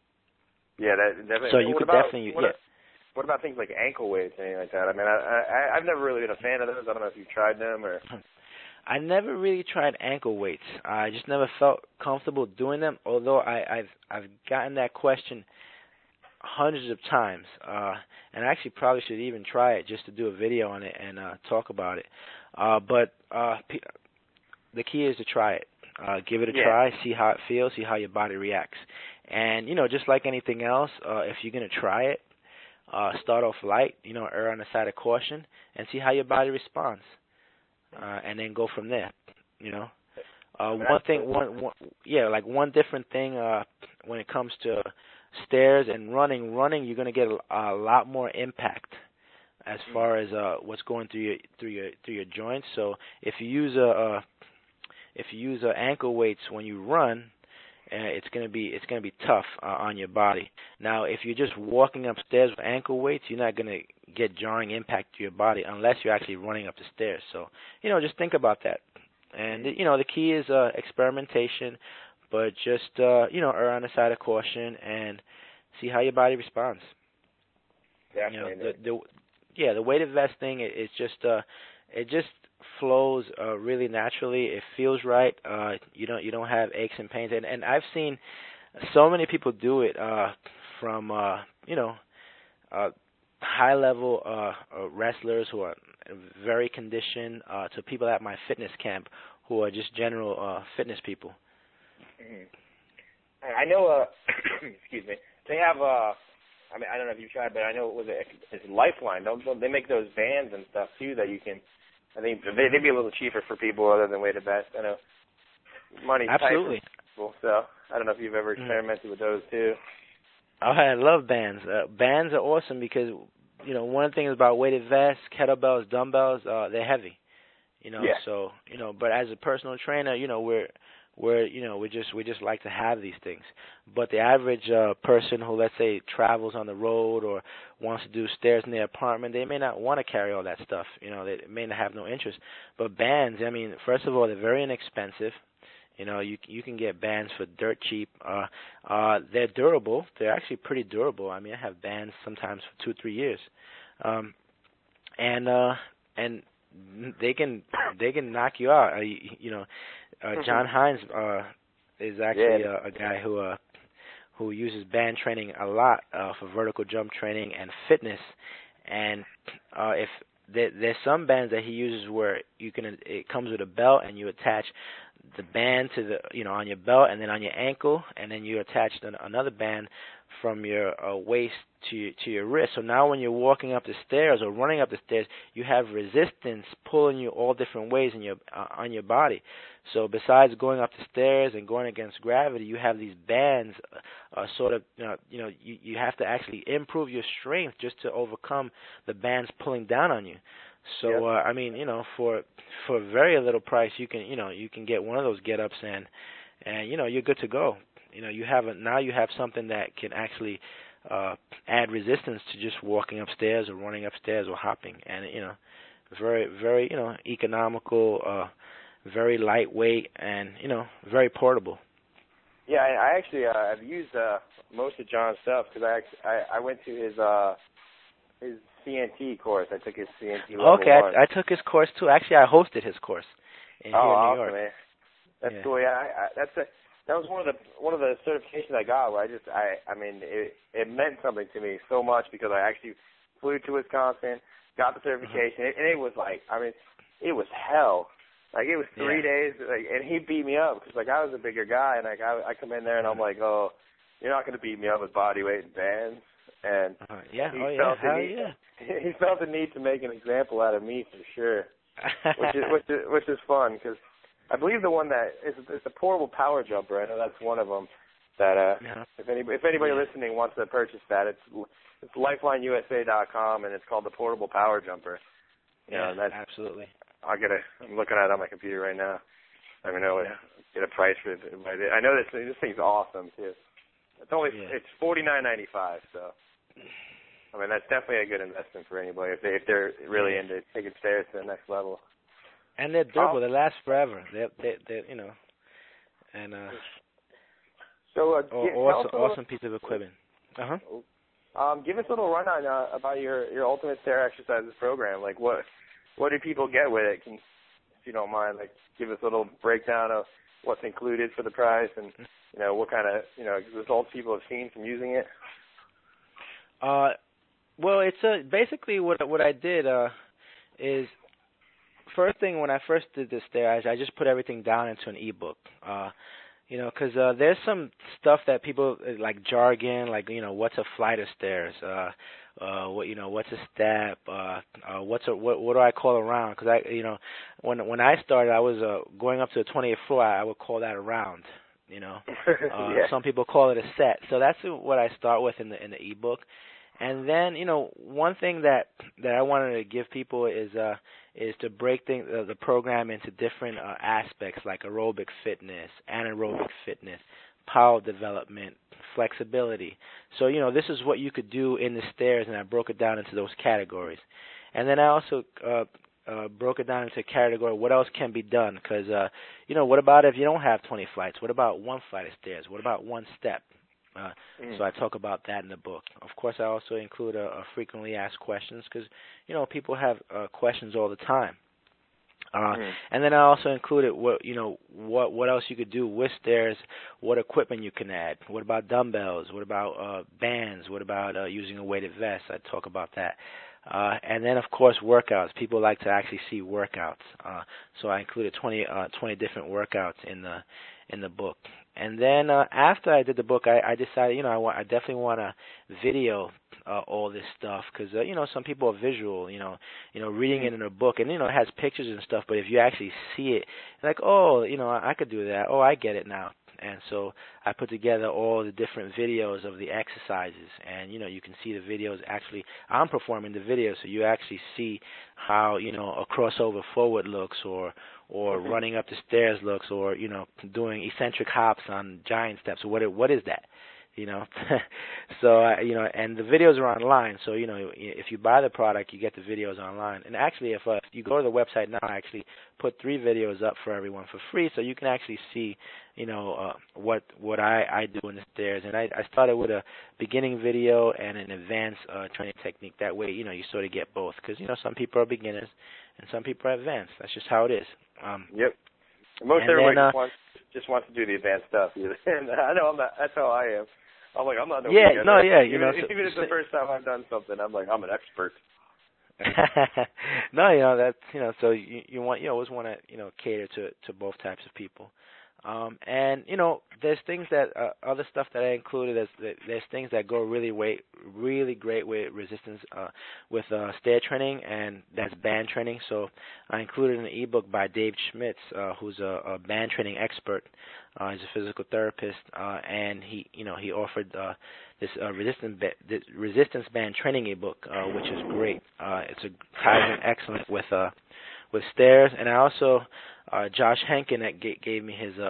Yeah, that definitely. So you what could about, definitely, what, yeah. what about things like ankle weights, anything like that? I mean, I, I I've never really been a fan of those. I don't know if you've tried them or. I never really tried ankle weights. I just never felt comfortable doing them. Although I, I've I've gotten that question hundreds of times, uh, and I actually probably should even try it just to do a video on it and uh, talk about it. Uh, but uh, p- the key is to try it. Uh, give it a Yeah. try, see how it feels, see how your body reacts. And, you know, just like anything else, uh, if you're going to try it, uh, start off light, you know, err on the side of caution, and see how your body responds. Uh, and then go from there, you know. Uh, one thing, one, one, yeah, like one different thing uh, when it comes to stairs and running. Running, you're going to get a, a lot more impact as far as uh, what's going through your through your through your joints. So if you use a, a if you use a ankle weights when you run, uh, it's going to be it's going to be tough uh, on your body. Now, if you're just walking upstairs with ankle weights, you're not going to get jarring impact to your body unless you're actually running up the stairs. So, you know, just think about that. And, you know, the key is uh, experimentation, but just, uh, you know, err on the side of caution and see how your body responds. Definitely. You know, the, the, yeah, the weighted vest thing, it, it's just, uh, it just flows uh, really naturally. It feels right. Uh, you don't, you don't have aches and pains. And, and I've seen so many people do it uh, from, uh, you know, uh, high-level uh, uh, wrestlers who are very conditioned uh, to people at my fitness camp who are just general uh, fitness people. Mm-hmm. I know, uh, excuse me, they have, uh, I mean, I don't know if you've tried, but I know it was a, it's Lifeline. Don't, don't they make those bands and stuff, too, that you can, I think they, they'd be a little cheaper for people other than weighted vest. I know money's Absolutely. tight for people, so I don't know if you've ever experimented mm-hmm. with those, too. Oh, I love bands. Uh, bands are awesome because, you know, one of the things about weighted vests, kettlebells, dumbbells, uh, they're heavy. You know, yeah. so, you know, but as a personal trainer, you know, we're, we're, you know, we just, we just like to have these things. But the average uh, person who, let's say, travels on the road or wants to do stairs in their apartment, they may not want to carry all that stuff. You know, they may not have no interest. But bands, I mean, first of all, they're very inexpensive. You know, you you can get bands for dirt cheap. Uh, uh, they're durable. They're actually pretty durable. I mean, I have bands sometimes for two, three years, um, and uh, and they can they can knock you out. Uh, you, you know, uh, John Hines uh, is actually yeah. a, a guy who uh, who uses band training a lot uh, for vertical jump training and fitness. And uh, if there, there's some bands that he uses where you can it comes with a belt and you attach the band to the you know on your belt and then on your ankle, and then you attach another band from your uh, waist to to your wrist. So now when you're walking up the stairs or running up the stairs, you have resistance pulling you all different ways in your uh, on your body. So besides going up the stairs and going against gravity, you have these bands uh, sort of you know, you know you, you have to actually improve your strength just to overcome the bands pulling down on you. So yep. uh, I mean, you know, for for very little price, you can you know you can get one of those get-ups and and you know you're good to go. You know, you have a, now you have something that can actually uh, add resistance to just walking upstairs or running upstairs or hopping, and you know, very, very, you know, economical, uh, very lightweight, and you know, very portable. Yeah, I, I actually uh, I've used uh, most of John's stuff because I, actually, I I went to his uh, his C N T course. I took his C N T level Okay, one. I, I took his course too. Actually, I hosted his course in, oh, here in New awesome, York. man. That's yeah. cool. Yeah, I, I, that's a, that was one of the one of the certifications I got. Where I just I I mean it it meant something to me so much because I actually flew to Wisconsin, got the certification, mm-hmm. and it was like I mean it was hell. Like it was three yeah. days, like, and he beat me up because like I was a bigger guy, and like I I come in there and I'm like, oh, you're not gonna beat me up with body weight and bands. And uh, yeah, he oh yeah, felt the hell need, yeah. he felt the need to make an example out of me for sure, which is which is which is fun because I believe the one that is it's a portable power jumper. I know that's one of them. That uh, yeah. if any if anybody yeah. listening wants to purchase that, it's it's lifeline U S A dot com and it's called the portable power jumper. You yeah, know, and that's, absolutely. I'll get a. I'm looking at it on my computer right now. I don't know. Yeah. Get a price for it. But I know this this thing's awesome too. It's only yeah. it's forty nine ninety five. So I mean that's definitely a good investment for anybody if they if they're really yeah. into taking stairs to the next level. And they're durable. Oh. They last forever. They they they you know, and uh. So uh, oh, get, awesome, little, awesome piece of equipment. Uh huh. Um, give us a little rundown uh, about your your Ultimate Stair Exercises program. Like what what do people get with it? Can, if you don't mind, like give us a little breakdown of what's included for the price, and you know what kind of you know results people have seen from using it. Uh, well, it's uh, basically what what I did uh, is first thing when I first did this stair, I, I just put everything down into an ebook. Uh, you know, because uh, there's some stuff that people like jargon, like you know, what's a flight of stairs? Uh, uh, what you know, what's a step? Uh, uh, what's a what? What do I call around? Because I, you know, when when I started, I was uh, going up to the twentieth floor. I, I would call that a round. You know, uh, yeah. some people call it a set. So that's what I start with in the in the ebook. And then, you know, one thing that that I wanted to give people is uh is to break things, uh, the program into different uh, aspects like aerobic fitness, anaerobic fitness, power development, flexibility. So, you know, this is what you could do in the stairs, and I broke it down into those categories. And then I also uh, uh, broke it down into a category, what else can be done? Because, uh, you know, what about if you don't have twenty flights? What about one flight of stairs? What about one step? Uh, mm. So I talk about that in the book. Of course, I also include a, a frequently asked questions because, you know, people have uh, questions all the time. Uh, mm. And then I also included what you know what what else you could do with stairs, what equipment you can add. What about dumbbells? What about uh, bands? What about uh, using a weighted vest? I talk about that. Uh, and then, of course, workouts. People like to actually see workouts. Uh, so I included twenty, uh, twenty different workouts in the in the book. And then uh, after I did the book, I, I decided, you know, I, want, I definitely want to video uh, all this stuff because, uh, you know, some people are visual, you know, you know, reading it in a book, and, you know, it has pictures and stuff, but if you actually see it, like, oh, you know, I could do that. Oh, I get it now. And so I put together all the different videos of the exercises, and, you know, you can see the videos. Actually, I'm performing the video, so you actually see how, you know, a crossover forward looks, or or mm-hmm. running up the stairs looks, or, you know, doing eccentric hops on giant steps. What what is that? You know, so uh, you know, and the videos are online. So you know, if you buy the product, you get the videos online. And actually, if, uh, if you go to the website now, I actually put three videos up for everyone for free, so you can actually see, you know, uh, what what I, I do in the stairs. And I, I started with a beginning video and an advanced uh, training technique. That way, you know, you sort of get both, because you know, some people are beginners and some people are advanced. That's just how it is. Um, yep. Most everybody then, uh, just wants just wants to do the advanced stuff. And I know I'm not. That's how I am. I'm like, I'm not no yeah, beginner. no, yeah, you even, know, even so, if it's the first time I've done something, I'm like, I'm an expert. No, you know, that's, you know, so you you want you always want to, you know, cater to to both types of people. Um, and you know, there's things that uh, other stuff that I included. There's there's things that go really way really great with resistance uh, with uh, stair training, and that's band training. So I included an ebook by Dave Schmitz, uh, who's a, a band training expert. Uh, he's a physical therapist, uh, and he you know he offered uh, this uh, resistance ba- this resistance band training ebook, uh, which is great. Uh, it's a ties in excellent with uh, with stairs, and I also. Uh, Josh Henkin that g- gave me his uh,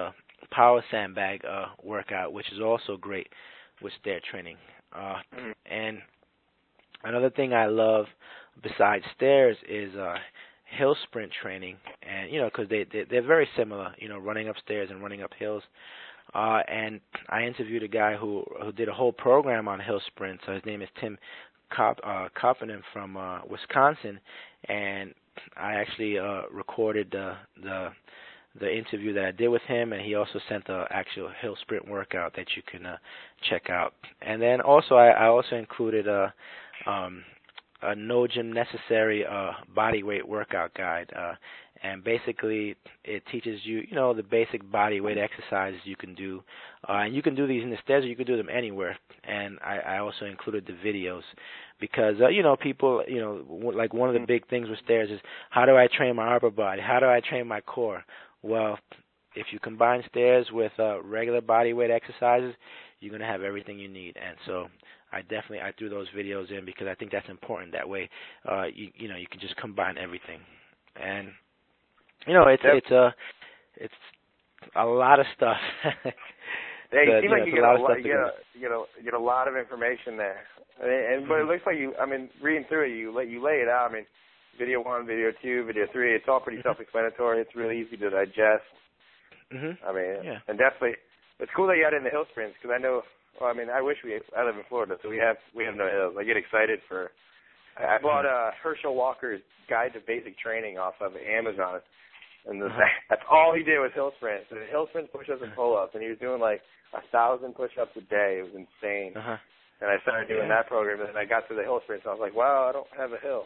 power sandbag uh, workout, which is also great with stair training. Uh, and another thing I love besides stairs is uh, hill sprint training, and you know, because they, they they're very similar, you know, running upstairs and running up hills. Uh, and I interviewed a guy who who did a whole program on hill sprints. So his name is Tim Cop, uh, Koppinen from uh, Wisconsin, and I actually uh, recorded the the the interview that I did with him, and he also sent the actual hill sprint workout that you can uh, check out. And then also I, I also included a um, a no gym necessary uh, body weight workout guide, uh, and basically it teaches you, you know, the basic body weight exercises you can do, uh, and you can do these in the stairs, or you can do them anywhere. And I, I also included the videos because uh, you know, people, you know, w- like one of the big things with stairs is how do I train my upper body? How do I train my core? Well, if you combine stairs with uh, regular body weight exercises, you're going to have everything you need. And so I definitely I threw those videos in because I think that's important. That way, uh, you you know, you can just combine everything. And you know, it's yep. it's a it's a lot of stuff. Yeah, you the, seem you like know, you get a, lot, you, get go. a, you get a you get a lot of information there. And, and mm-hmm. but it looks like you. I mean, reading through it, you lay you lay it out. I mean, video one, video two, video three. It's all pretty mm-hmm. self-explanatory. It's really easy to digest. Mm-hmm. I mean, yeah. and definitely, it's cool that you had it in the hill sprints because I know. Well, I mean, I wish we. I live in Florida, so we have we have no hills. I get excited for. I bought uh, Herschel Walker's Guide to Basic Training off of Amazon, and the, uh-huh. that's all he did was hill sprints. And hill sprints, push-ups, and pull-ups, and he was doing like a thousand push-ups a day. It was insane. Uh-huh. And I started doing yeah. that program, and then I got to the hill sprints, and I was like, wow, I don't have a hill.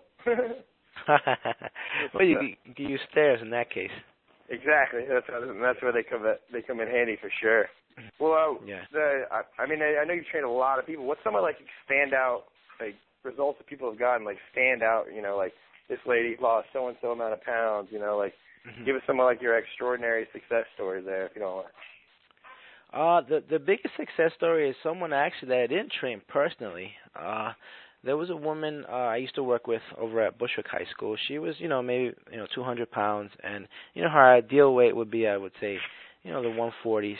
Well, you, you can use stairs in that case. Exactly. That's that's where they come they come in handy for sure. Well, uh, yeah. the, I, I mean, I, I know you've trained a lot of people. What's some of like stand out like results that people have gotten? Like stand out, you know, like this lady lost so and so amount of pounds. You know, like mm-hmm. give us some of like your extraordinary success stories there, if you don't mind. Uh, the the biggest success story is someone actually that I didn't train personally. Uh, there was a woman uh, I used to work with over at Bushwick High School. She was, you know, maybe you know two hundred pounds, and you know her ideal weight would be, I would say, you know, the one forties.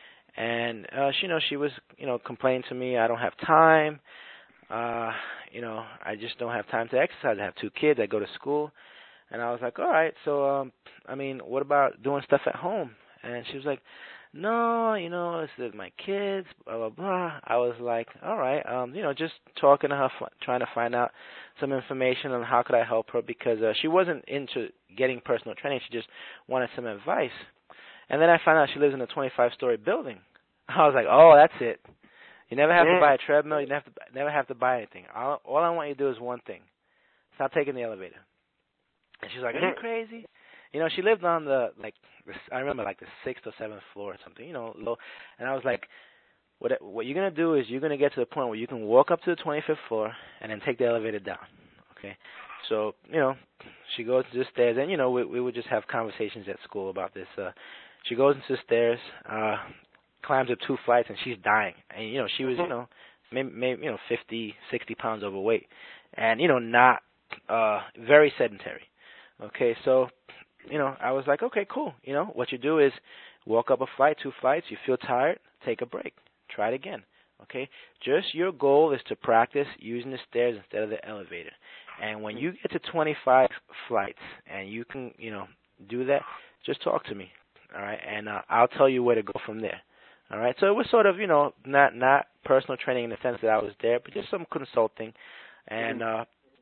And uh, she, you know, she was, you know, complaining to me, I don't have time. Uh, you know, I just don't have time to exercise. I have two kids. I go to school, and I was like, all right. So, um, I mean, what about doing stuff at home? And she was like, no, you know, it's the, my kids, blah, blah, blah. I was like, all right, um, you know, just talking to her, f- trying to find out some information on how could I help her because uh, she wasn't into getting personal training. She just wanted some advice. And then I found out she lives in a twenty-five story building. I was like, oh, that's it. You never have yeah. to buy a treadmill. You never have to, never have to buy anything. All, all I want you to do is one thing. Stop taking the elevator. And she's like, are you crazy? You know, she lived on the, like, I remember, like, the sixth or seventh floor or something, you know, low. And I was like, what what you're going to do is you're going to get to the point where you can walk up to the twenty-fifth floor and then take the elevator down, okay? So, you know, she goes to the stairs, and, you know, we, we would just have conversations at school about this. Uh, she goes into the stairs, uh, climbs up two flights, and she's dying. And, you know, she was, you know, maybe, maybe you know, fifty, sixty pounds overweight and, you know, not uh, very sedentary. Okay, so, you know, I was like, okay, cool. You know, what you do is walk up a flight, two flights, you feel tired, take a break. Try it again. Okay? Just your goal is to practice using the stairs instead of the elevator. And when you get to twenty-five flights and you can, you know, do that, just talk to me. All right? And uh, I'll tell you where to go from there. All right? So it was sort of, you know, not not personal training in the sense that I was there, but just some consulting. And, uh,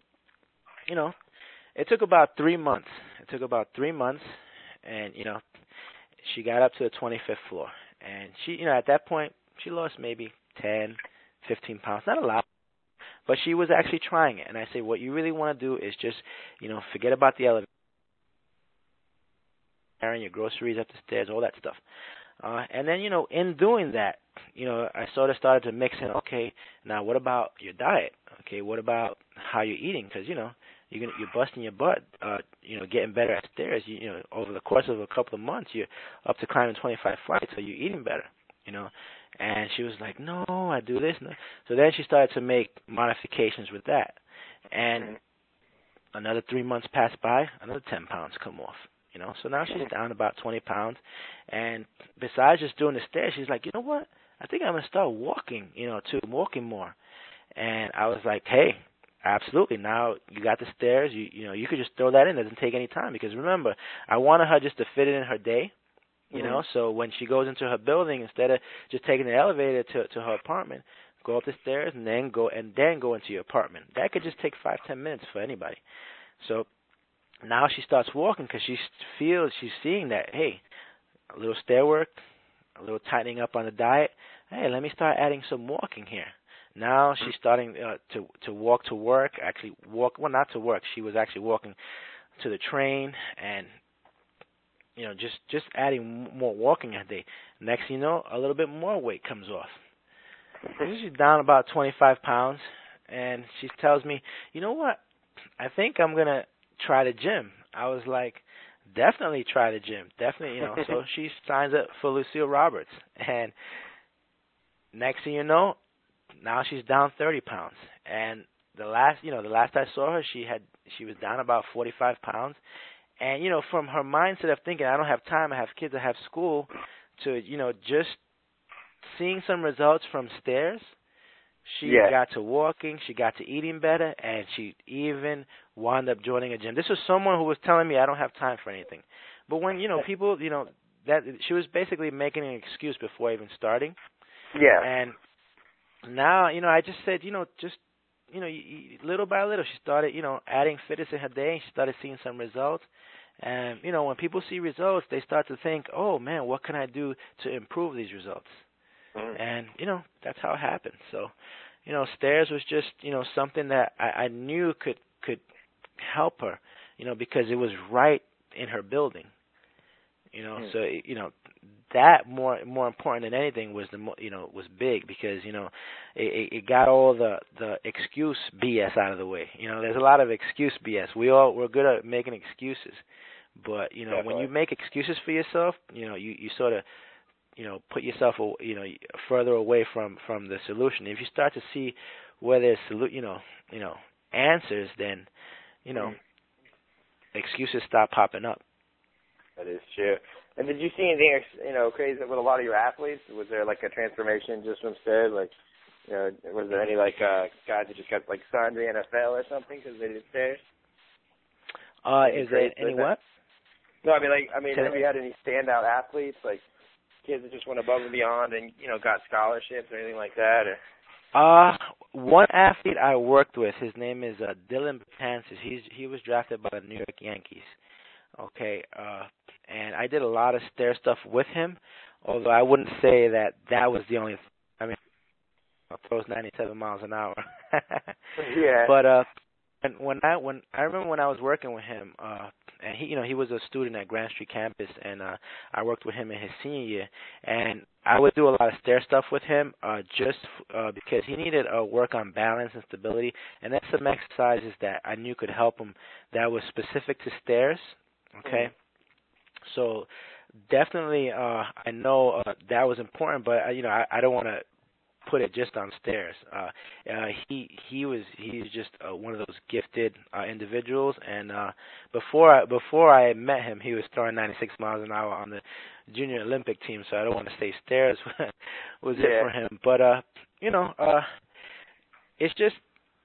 you know, it took about three months. It took about three months, and, you know, she got up to the twenty-fifth floor. And she, you know, at that point, she lost maybe ten, fifteen pounds. Not a lot, but she was actually trying it. And I say, what you really want to do is just, you know, forget about the elevator, carrying your groceries up the stairs, all that stuff. Uh, and then, you know, in doing that, you know, I sort of started to mix in, okay, now what about your diet? Okay, what about how you're eating? Because, you know, you're gonna, you're busting your butt, uh, you know, getting better at stairs. You, you know, over the course of a couple of months, you're up to climbing twenty-five flights, so you're eating better, you know. And she was like, no, I do this. No. So then she started to make modifications with that. And another three months passed by, another ten pounds come off, you know. So now she's down about twenty pounds, and besides just doing the stairs, she's like, you know what? I think I'm gonna start walking, you know, too, walking more. And I was like, hey, absolutely. Now you got the stairs. You you know you could just throw that in. It doesn't take any time because remember, I wanted her just to fit it in her day, you mm-hmm. know. So when she goes into her building, instead of just taking the elevator to to her apartment, go up the stairs and then go and then go into your apartment. That could just take five ten minutes for anybody. So now she starts walking because she feels she's seeing that hey, a little stair work, a little tightening up on the diet. Hey, let me start adding some walking here. Now she's starting uh, to to walk to work. Actually, walk well, not to work. She was actually walking to the train, and you know, just just adding more walking a day. Next, you know, a little bit more weight comes off. She's down about twenty-five pounds, and she tells me, "You know what? I think I'm gonna try the gym." I was like, "Definitely try the gym. Definitely, you know." So she signs up for Lucille Roberts, and next thing you know, now she's down thirty pounds, and the last, you know, the last I saw her, she had, she was down about forty-five pounds, and you know, from her mindset of thinking, I don't have time, I have kids, I have school, to you know, just seeing some results from stairs, she yeah. got to walking, she got to eating better, and she even wound up joining a gym. This was someone who was telling me I don't have time for anything, but when you know people, you know, that she was basically making an excuse before even starting, yeah, and now, you know, I just said, you know, just, you know, little by little, she started, you know, adding fitness in her day, and she started seeing some results. And, you know, when people see results, they start to think, oh, man, what can I do to improve these results? Mm. And, you know, that's how it happened. So, you know, stairs was just, you know, something that I, I knew could could help her, you know, because it was right in her building. You know, mm. so, you know, that more more important than anything was the you know was big because you know it, it got all the the excuse B S out of the way. You know, there's a lot of excuse B S. We all we're good at making excuses, but you know Definitely. when you make excuses for yourself, you know you you sort of you know put yourself you know further away from from the solution. If you start to see where there's you know you know answers, then you know mm. excuses stop popping up. That is true. And did you see anything, you know, crazy with a lot of your athletes? Was there like a transformation just from stairs? Like, you know, was there any like uh, guys that just got like signed to the N F L or something because they did stairs? Uh, is there any what? No, I mean like, I mean, have you had any standout athletes like kids that just went above and beyond and you know got scholarships or anything like that? Or? Uh, one athlete I worked with, his name is uh, Dylan Betances. He's he was drafted by the New York Yankees. Okay, uh, and I did a lot of stair stuff with him, although I wouldn't say that that was the only th- I mean, throws ninety-seven miles an hour. yeah. But uh, when, when I when I remember when I was working with him, uh, and he you know he was a student at Grand Street campus, and uh, I worked with him in his senior year, and I would do a lot of stair stuff with him, uh, just uh, because he needed uh, work on balance and stability, and that's some exercises that I knew could help him that was specific to stairs. Okay, so definitely, uh, I know uh, that was important, but uh, you know, I, I don't want to put it just on stairs. Uh, uh, he he was he's just uh, one of those gifted uh, individuals, and uh, before I, before I met him, he was throwing ninety-six miles an hour on the junior Olympic team. So I don't want to say stairs was yeah. it for him, but uh, you know, uh, it's just.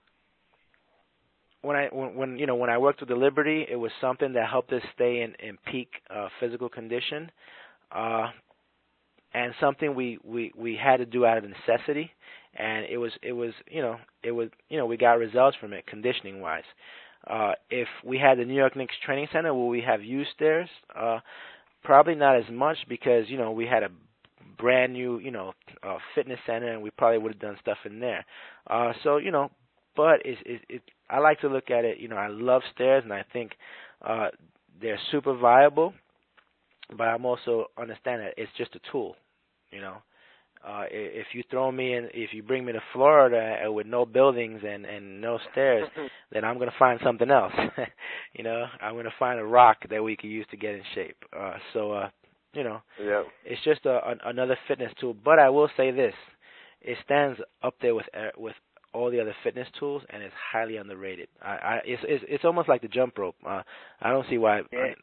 When I when, when you know when I worked with the Liberty, it was something that helped us stay in in peak uh, physical condition, uh, and something we, we, we had to do out of necessity. And it was it was you know it was you know we got results from it conditioning wise. Uh, if we had the New York Knicks training center, will we have used stairs? Uh, probably not as much because you know we had a brand new you know uh, fitness center, and we probably would have done stuff in there. Uh, so you know. But it, it, it, I like to look at it, you know, I love stairs, and I think uh, they're super viable, but I'm also understand that it's just a tool, you know. Uh, if you throw me in, if you bring me to Florida with no buildings and, and no stairs, then I'm going to find something else, you know. I'm going to find a rock that we can use to get in shape. Uh, so, uh, you know, yep. It's just a, a, another fitness tool. But I will say this, it stands up there with with all the other fitness tools, and it's highly underrated. I, I it's, it's it's almost like the jump rope. Uh, I don't see why. Yeah.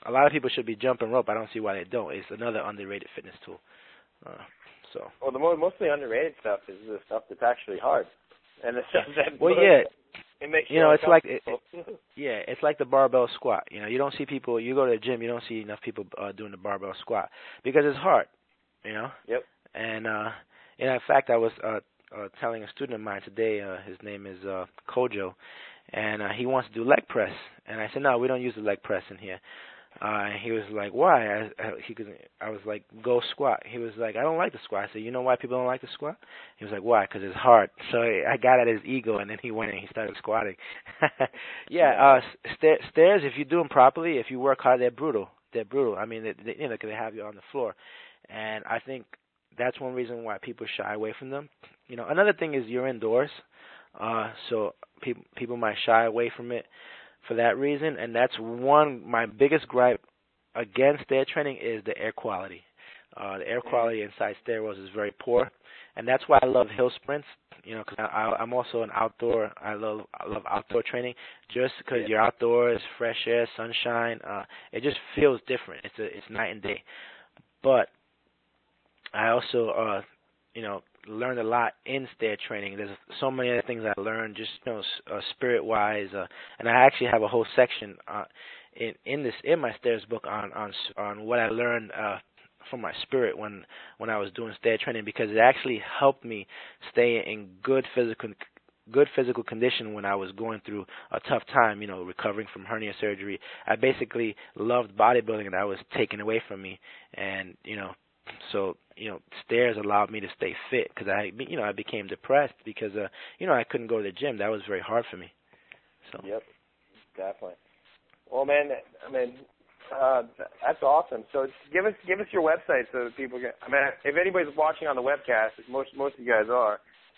a lot of people should be jumping rope. I don't see why they don't. It's another underrated fitness tool. Uh, so. Well, the mo- mostly underrated stuff is the stuff that's actually hard, and the stuff that well, yeah, it makes you know, it's like it, it, yeah, it's like the barbell squat. You know, you don't see people. You go to the gym, you don't see enough people uh, doing the barbell squat because it's hard. You know. Yep. And uh, you know, in fact, I was uh, uh, telling a student of mine today. Uh, his name is uh, Kojo, and uh, he wants to do leg press. And I said, no, we don't use the leg press in here. Uh, and he was like, why? I, I, he could, I was like, go squat. He was like, I don't like the squat. I said, you know why people don't like the squat? He was like, why? Because it's hard. So I got at his ego, and then he went and he started squatting. yeah, uh, sta- stairs, if you do them properly, if you work hard, they're brutal. They're brutal. I mean, they, they, you know, they have you on the floor. And I think that's one reason why people shy away from them. You know, another thing is you're indoors, uh, so people people might shy away from it for that reason, and that's one, my biggest gripe against stair training is the air quality. Uh, the air quality inside stairwells is very poor, and that's why I love hill sprints, you know, because I'm also an outdoor, I love I love outdoor training, just because yeah. you're outdoors, fresh air, sunshine, uh, it just feels different. It's a, it's night and day. But I also, uh, you know, learned a lot in stair training. There's so many other things I learned, just you know, uh, spirit-wise, uh, and I actually have a whole section uh, in in this in my stairs book on on on what I learned uh, from my spirit when when I was doing stair training, because it actually helped me stay in good physical good physical condition when I was going through a tough time, you know, recovering from hernia surgery. I basically loved bodybuilding, and that was taken away from me, and you know. So, you know, stairs allowed me to stay fit because I, you know, I became depressed because, uh, you know, I couldn't go to the gym. That was very hard for me. So. Yep, definitely. Well, man, I mean, uh, that's awesome. So give us give us your website so that people can. I mean, if anybody's watching on the webcast, most most of you guys are,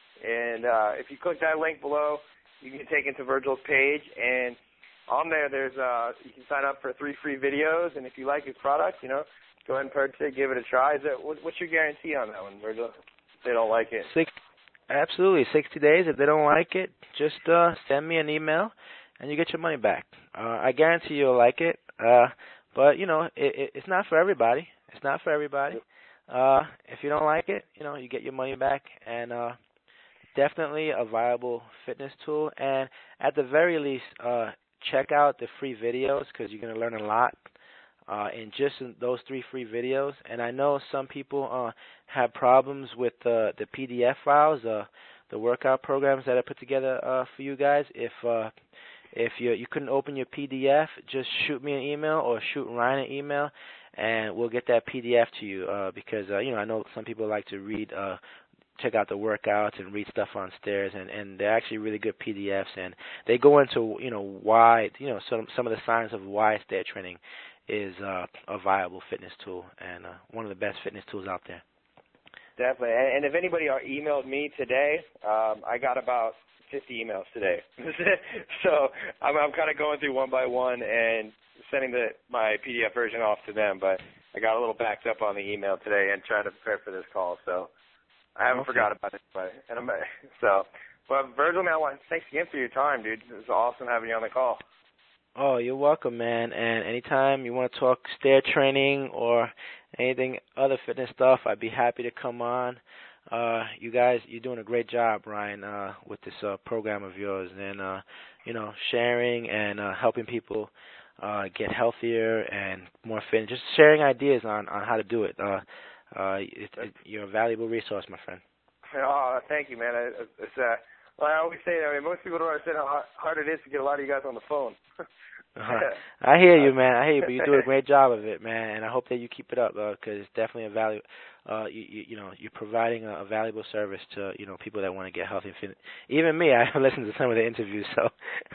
and uh, if you click that link below, you can get taken to Virgil's page, and on there, there's uh, you can sign up for three free videos, and if you like his product, you know. Go ahead and purchase it, give it a try. Is that, what's your guarantee on that one, Virgil? If they don't like it? Six, absolutely, sixty days. If they don't like it, just uh, send me an email, and you get your money back. Uh, I guarantee you'll like it. Uh, but, you know, it, it, it's not for everybody. It's not for everybody. Uh, if you don't like it, you know, you get your money back. And uh, definitely a viable fitness tool. And at the very least, uh, check out the free videos because you're going to learn a lot. Uh, in just in those three free videos, and I know some people uh, have problems with uh, the P D F files, uh, the workout programs that I put together uh, for you guys. If uh, if you you couldn't open your P D F, just shoot me an email or shoot Ryan an email, and we'll get that P D F to you. Uh, because uh, you know I know some people like to read, uh, check out the workouts and read stuff on stairs, and, and they're actually really good P D Fs, and they go into you know why you know some some of the signs of why stair training is uh, a viable fitness tool and uh, one of the best fitness tools out there. Definitely. And, and if anybody are emailed me today, um, I got about fifty emails today. so I'm, I'm kind of going through one by one and sending the, my P D F version off to them. But I got a little backed up on the email today and trying to prepare for this call. So I haven't okay. forgot about it. But, and I'm, so, but Virgil, man, I want, thanks again for your time, dude. It was awesome having you on the call. Oh, you're welcome, man. And anytime you want to talk stair training or anything other fitness stuff, I'd be happy to come on. Uh, you guys, you're doing a great job, Ryan, uh, with this uh, program of yours, and uh, you know, sharing and uh, helping people uh, get healthier and more fit. Just sharing ideas on, on how to do it. Uh, uh, it, it, you're a valuable resource, my friend. Oh, thank you, man. It's uh. Well, I always say that. I mean, most people don't understand how hard it is to get a lot of you guys on the phone. uh-huh. I hear you, man. I hear you, but you do a great job of it, man. And I hope that you keep it up, because uh, it's definitely a value. Uh, you, you, you know, you're providing a, a valuable service to you know people that want to get healthy and fit. Even me, I listen to some of the interviews, so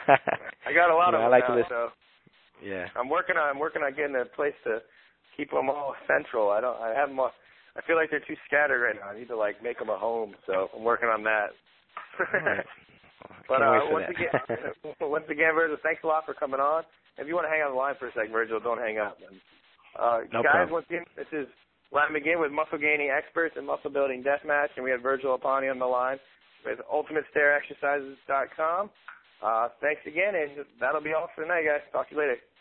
I got a lot you know, of them I like now, to listen. so yeah. I'm working on I'm working on getting a place to keep them all central. I don't. I have them all. I feel like they're too scattered right now. I need to like make them a home, so I'm working on that. Right. But uh, once again, once again, Virgil, thanks a lot for coming on. If you want to hang on the line for a second, Virgil, don't hang up. Uh, no guys, problem. once again, this is Ryan McGinn with Muscle Gaining Experts and Muscle Building Deathmatch, and we have Virgil Apani on the line with Ultimate Stair Exercises dot com. Uh, thanks again, and that'll be all for tonight, guys. Talk to you later.